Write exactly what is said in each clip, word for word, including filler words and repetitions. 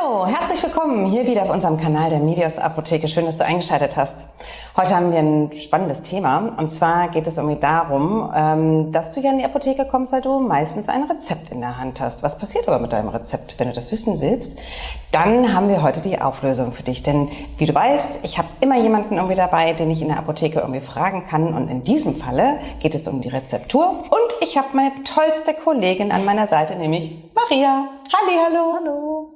Hallo, herzlich willkommen hier wieder auf unserem Kanal der Medios Apotheke. Schön, dass du eingeschaltet hast. Heute haben wir ein spannendes Thema und zwar geht es irgendwie darum, dass du ja in die Apotheke kommst, weil du meistens ein Rezept in der Hand hast. Was passiert aber mit deinem Rezept? Wenn du das wissen willst, dann haben wir heute die Auflösung für dich. Denn wie du weißt, ich habe immer jemanden irgendwie dabei, den ich in der Apotheke irgendwie fragen kann. Und in diesem Falle geht es um die Rezeptur und ich habe meine tollste Kollegin an meiner Seite, nämlich Maria. Halli, hallo. Hallo.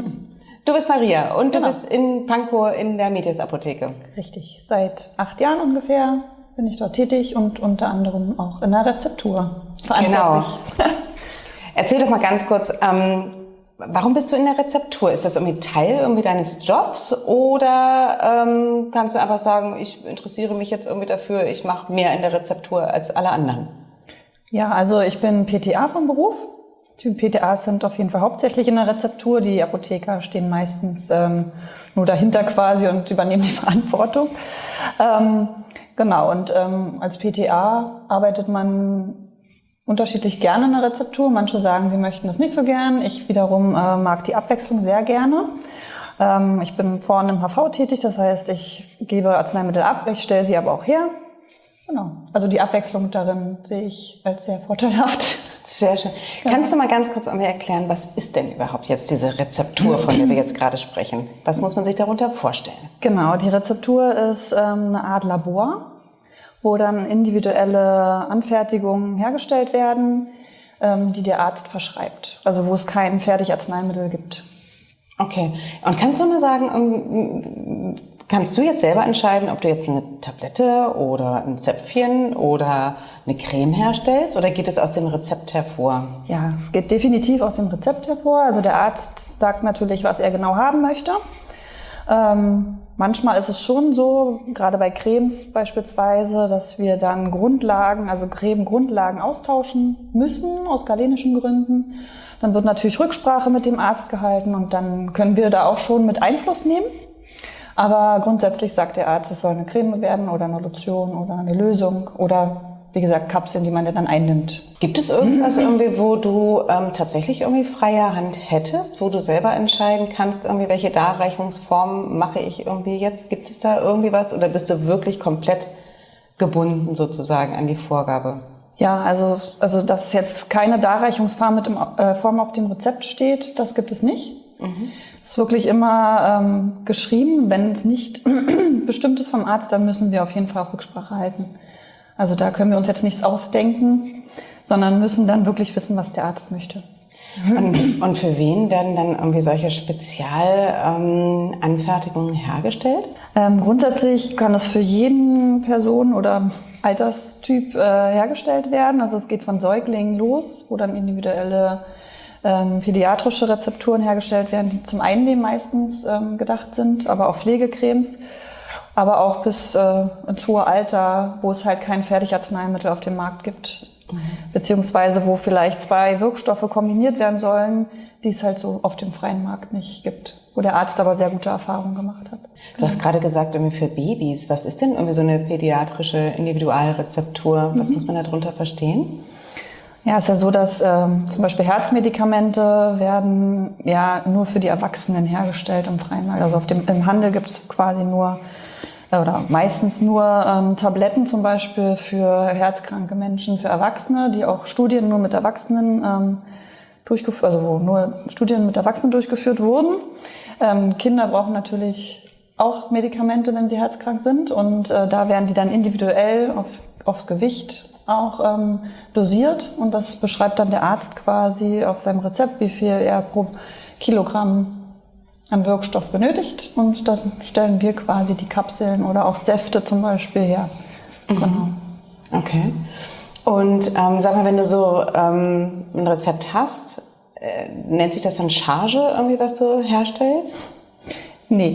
Du bist Maria und Genau. Du bist in Pankow in der Medios Apotheke. Richtig, seit acht Jahren ungefähr bin ich dort tätig und unter anderem auch in der Rezeptur verantwortlich. Genau. Erzähl doch mal ganz kurz, ähm, warum bist du in der Rezeptur? Ist das irgendwie Teil irgendwie deines Jobs oder ähm, kannst du einfach sagen, ich interessiere mich jetzt irgendwie dafür, ich mache mehr in der Rezeptur als alle anderen? Ja, also ich bin P T A vom Beruf. Die P T As sind auf jeden Fall hauptsächlich in der Rezeptur. Die Apotheker stehen meistens ähm, nur dahinter quasi und übernehmen die Verantwortung. Ähm, genau, und ähm, als P T A arbeitet man unterschiedlich gerne in der Rezeptur. Manche sagen, sie möchten das nicht so gern. Ich wiederum äh, mag die Abwechslung sehr gerne. Ähm, ich bin vorne im H V tätig, das heißt, ich gebe Arzneimittel ab, ich stelle sie aber auch her. Genau, also die Abwechslung darin sehe ich als sehr vorteilhaft. Sehr schön. Ja. Kannst du mal ganz kurz mir erklären, was ist denn überhaupt jetzt diese Rezeptur, von der wir jetzt gerade sprechen? Was muss man sich darunter vorstellen? Genau, die Rezeptur ist ähm, eine Art Labor, wo dann individuelle Anfertigungen hergestellt werden, ähm, die der Arzt verschreibt. Also wo es kein Fertigarzneimittel gibt. Okay. Und kannst du mal sagen, um, kannst du jetzt selber entscheiden, ob du jetzt eine Tablette oder ein Zäpfchen oder eine Creme herstellst oder geht es aus dem Rezept hervor? Ja, es geht definitiv aus dem Rezept hervor. Also der Arzt sagt natürlich, was er genau haben möchte. Ähm, manchmal ist es schon so, gerade bei Cremes beispielsweise, dass wir dann Grundlagen, also Creme-Grundlagen austauschen müssen aus galenischen Gründen. Dann wird natürlich Rücksprache mit dem Arzt gehalten und dann können wir da auch schon mit Einfluss nehmen. Aber grundsätzlich sagt der Arzt, es soll eine Creme werden oder eine Lotion oder eine Lösung oder, wie gesagt, Kapseln, die man dann einnimmt. Gibt es irgendwas irgendwie, wo du ähm, tatsächlich irgendwie freie Hand hättest, wo du selber entscheiden kannst, irgendwie welche Darreichungsform mache ich irgendwie jetzt? Gibt es da irgendwie was oder bist du wirklich komplett gebunden sozusagen an die Vorgabe? Ja, also, also dass jetzt keine Darreichungsform mit dem, äh, Form auf dem Rezept steht, das gibt es nicht. Mhm. Es ist wirklich immer ähm, geschrieben. Wenn es nicht bestimmt ist vom Arzt, dann müssen wir auf jeden Fall auch Rücksprache halten. Also da können wir uns jetzt nichts ausdenken, sondern müssen dann wirklich wissen, was der Arzt möchte. Und, und für wen werden dann irgendwie solche Spezialanfertigungen ähm, hergestellt? Ähm, grundsätzlich kann es für jeden Person oder Alterstyp äh, hergestellt werden. Also es geht von Säuglingen los, wo dann individuelle ähm, pädiatrische Rezepturen hergestellt werden, die zum Einnehmen meistens ähm, gedacht sind, aber auch Pflegecremes. Aber auch bis äh, ins hohe Alter, wo es halt kein Fertigarzneimittel auf dem Markt gibt. Mhm. Beziehungsweise wo vielleicht zwei Wirkstoffe kombiniert werden sollen, die es halt so auf dem freien Markt nicht gibt. Wo der Arzt aber sehr gute Erfahrungen gemacht hat. Du hast gerade gesagt, irgendwie für Babys. Was ist denn irgendwie so eine pädiatrische Individualrezeptur? Was mhm. muss man darunter verstehen? Ja, es ist ja so, dass ähm, zum Beispiel Herzmedikamente werden ja nur für die Erwachsenen hergestellt im freien Markt. Also auf dem, im Handel gibt es quasi nur oder meistens nur ähm, Tabletten zum Beispiel für herzkranke Menschen, für Erwachsene, die auch Studien nur mit Erwachsenen ähm, durchgeführt, also wo nur Studien mit Erwachsenen durchgeführt wurden. Ähm, Kinder brauchen natürlich auch Medikamente, wenn sie herzkrank sind und äh, da werden die dann individuell auf, aufs Gewicht auch ähm, dosiert und das beschreibt dann der Arzt quasi auf seinem Rezept, wie viel er pro Kilogramm an Wirkstoff benötigt und das stellen wir quasi die Kapseln oder auch Säfte zum Beispiel her. Mhm. Genau. Okay. Und ähm, sag mal, wenn du so ähm, ein Rezept hast, äh, nennt sich das dann Charge irgendwie, was du herstellst? Nee.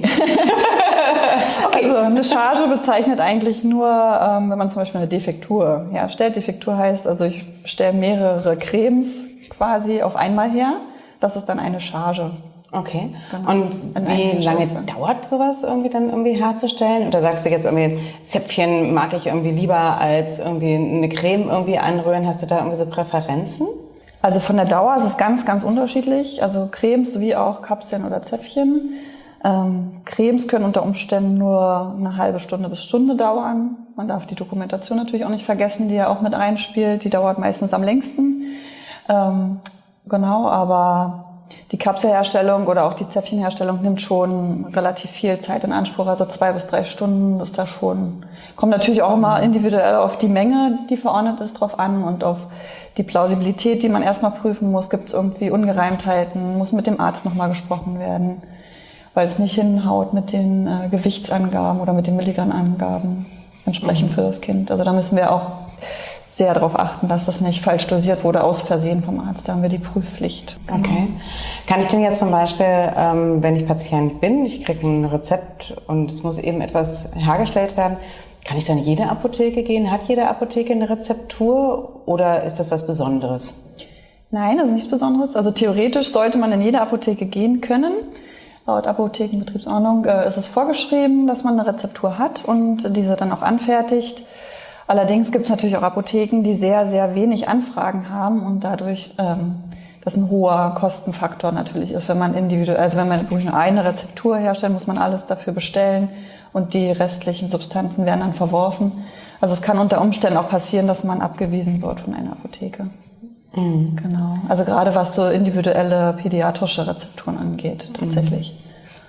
Okay. Also eine Charge bezeichnet eigentlich nur, ähm, wenn man zum Beispiel eine Defektur herstellt. Defektur heißt, also ich stelle mehrere Cremes quasi auf einmal her. Das ist dann eine Charge. Okay. Genau. Und wie lange dauert sowas irgendwie dann irgendwie herzustellen? Oder sagst du jetzt irgendwie, Zäpfchen mag ich irgendwie lieber als irgendwie eine Creme irgendwie anrühren? Hast du da irgendwie so Präferenzen? Also von der Dauer ist es ganz, ganz unterschiedlich. Also Cremes wie auch Kapseln oder Zäpfchen. Ähm, Cremes können unter Umständen nur eine halbe Stunde bis Stunde dauern. Man darf die Dokumentation natürlich auch nicht vergessen, die ja auch mit einspielt. Die dauert meistens am längsten. Ähm, genau, aber die Kapselherstellung oder auch die Zäpfchenherstellung nimmt schon relativ viel Zeit in Anspruch. Also zwei bis drei Stunden ist da schon. Kommt natürlich auch immer individuell auf die Menge, die verordnet ist, drauf an und auf die Plausibilität, die man erstmal prüfen muss. Gibt es irgendwie Ungereimtheiten? Muss mit dem Arzt nochmal gesprochen werden, weil es nicht hinhaut mit den äh, Gewichtsangaben oder mit den Milligrammangaben entsprechend mhm. für das Kind. Also da müssen wir auch sehr darauf achten, dass das nicht falsch dosiert wurde, aus Versehen vom Arzt. Da haben wir die Prüfpflicht. Okay. Kann ich denn jetzt zum Beispiel, ähm, wenn ich Patient bin, ich kriege ein Rezept und es muss eben etwas hergestellt werden, kann ich dann in jede Apotheke gehen? Hat jede Apotheke eine Rezeptur oder ist das was Besonderes? Nein, das ist nichts Besonderes. Also theoretisch sollte man in jede Apotheke gehen können. Laut Apothekenbetriebsordnung äh, ist es vorgeschrieben, dass man eine Rezeptur hat und diese dann auch anfertigt. Allerdings gibt es natürlich auch Apotheken, die sehr, sehr wenig Anfragen haben und dadurch ähm, das ein hoher Kostenfaktor natürlich ist, wenn man individuell, also wenn man wirklich nur eine Rezeptur herstellt, muss man alles dafür bestellen und die restlichen Substanzen werden dann verworfen. Also es kann unter Umständen auch passieren, dass man abgewiesen wird von einer Apotheke. Mhm. Genau. Also gerade was so individuelle pädiatrische Rezepturen angeht, tatsächlich. Mhm.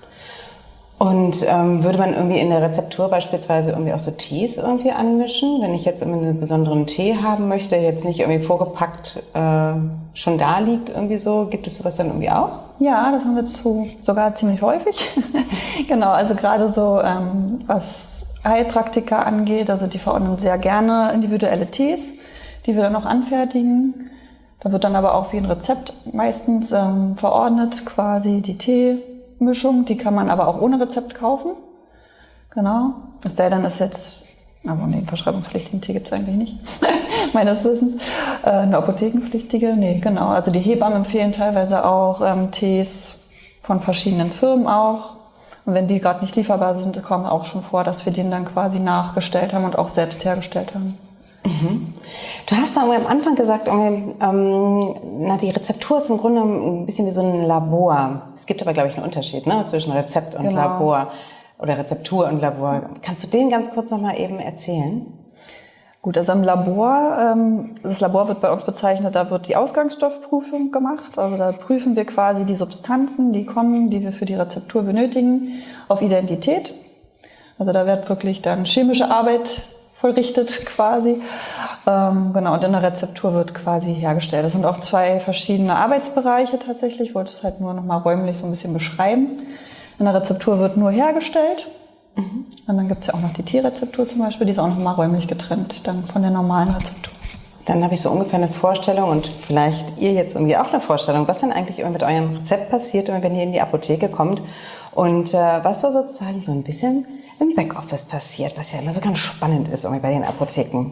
Und ähm, würde man irgendwie in der Rezeptur beispielsweise irgendwie auch so Tees irgendwie anmischen? Wenn ich jetzt irgendwie einen besonderen Tee haben möchte, der jetzt nicht irgendwie vorgepackt äh, schon da liegt, irgendwie so, gibt es sowas dann irgendwie auch? Ja, das haben wir zu, sogar ziemlich häufig. Genau, also gerade so ähm, was Heilpraktiker angeht, also die verordnen sehr gerne individuelle Tees, die wir dann auch anfertigen. Da wird dann aber auch wie ein Rezept meistens ähm, verordnet, quasi die Teemischung. Die kann man aber auch ohne Rezept kaufen. Genau. Es sei denn, ist jetzt, aber nee, einen verschreibungspflichtigen Tee gibt es eigentlich nicht, meines Wissens. Äh, eine apothekenpflichtige, nee, genau. Also die Hebammen empfehlen teilweise auch ähm, Tees von verschiedenen Firmen auch. Und wenn die gerade nicht lieferbar sind, kommt auch schon vor, dass wir den dann quasi nachgestellt haben und auch selbst hergestellt haben. Mhm. Du hast am Anfang gesagt, ähm, na, die Rezeptur ist im Grunde ein bisschen wie so ein Labor. Es gibt aber, glaube ich, einen Unterschied, ne, zwischen Rezept und genau. Labor oder Rezeptur und Labor. Kannst du den ganz kurz noch mal eben erzählen? Gut, also im Labor, ähm, das Labor wird bei uns bezeichnet, da wird die Ausgangsstoffprüfung gemacht. Also da prüfen wir quasi die Substanzen, die kommen, die wir für die Rezeptur benötigen, auf Identität. Also da wird wirklich dann chemische Arbeit vollrichtet quasi. Ähm, genau, und in der Rezeptur wird quasi hergestellt. Das sind auch zwei verschiedene Arbeitsbereiche tatsächlich. Ich wollte es halt nur noch mal räumlich so ein bisschen beschreiben. In der Rezeptur wird nur hergestellt. Mhm. Und dann gibt es ja auch noch die Tierrezeptur zum Beispiel, die ist auch noch mal räumlich getrennt dann von der normalen Rezeptur. Dann habe ich so ungefähr eine Vorstellung und vielleicht ihr jetzt irgendwie auch eine Vorstellung, was dann eigentlich immer mit eurem Rezept passiert, wenn ihr in die Apotheke kommt und äh, was so sozusagen so ein bisschen im Backoffice passiert, was ja immer so ganz spannend ist irgendwie bei den Apotheken.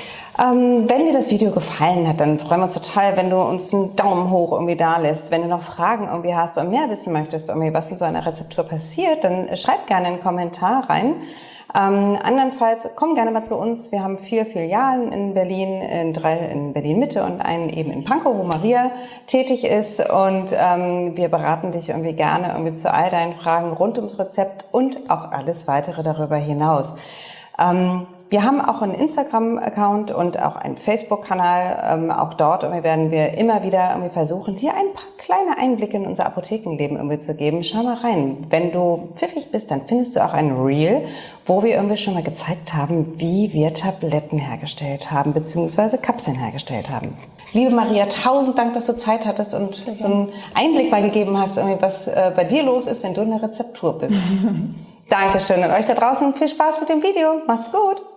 Ähm, wenn dir das Video gefallen hat, dann freuen wir uns total, wenn du uns einen Daumen hoch irgendwie da lässt. Wenn du noch Fragen irgendwie hast und mehr wissen möchtest, irgendwie, was in so einer Rezeptur passiert, dann schreib gerne einen Kommentar rein. Ähm, andernfalls komm gerne mal zu uns. Wir haben vier Filialen in Berlin, in drei in Berlin Mitte und einen eben in Pankow, wo Maria tätig ist. Und ähm, wir beraten dich irgendwie gerne irgendwie zu all deinen Fragen rund ums Rezept und auch alles weitere darüber hinaus. Ähm, Wir haben auch einen Instagram-Account und auch einen Facebook-Kanal. Ähm, auch dort irgendwie werden wir immer wieder irgendwie versuchen, dir ein paar kleine Einblicke in unser Apothekenleben irgendwie zu geben. Schau mal rein. Wenn du pfiffig bist, dann findest du auch ein Reel, wo wir irgendwie schon mal gezeigt haben, wie wir Tabletten hergestellt haben, beziehungsweise Kapseln hergestellt haben. Liebe Maria, tausend Dank, dass du Zeit hattest und so einen Einblick mal gegeben hast, irgendwie, was äh, bei dir los ist, wenn du in der Rezeptur bist. Dankeschön und euch da draußen viel Spaß mit dem Video. Macht's gut.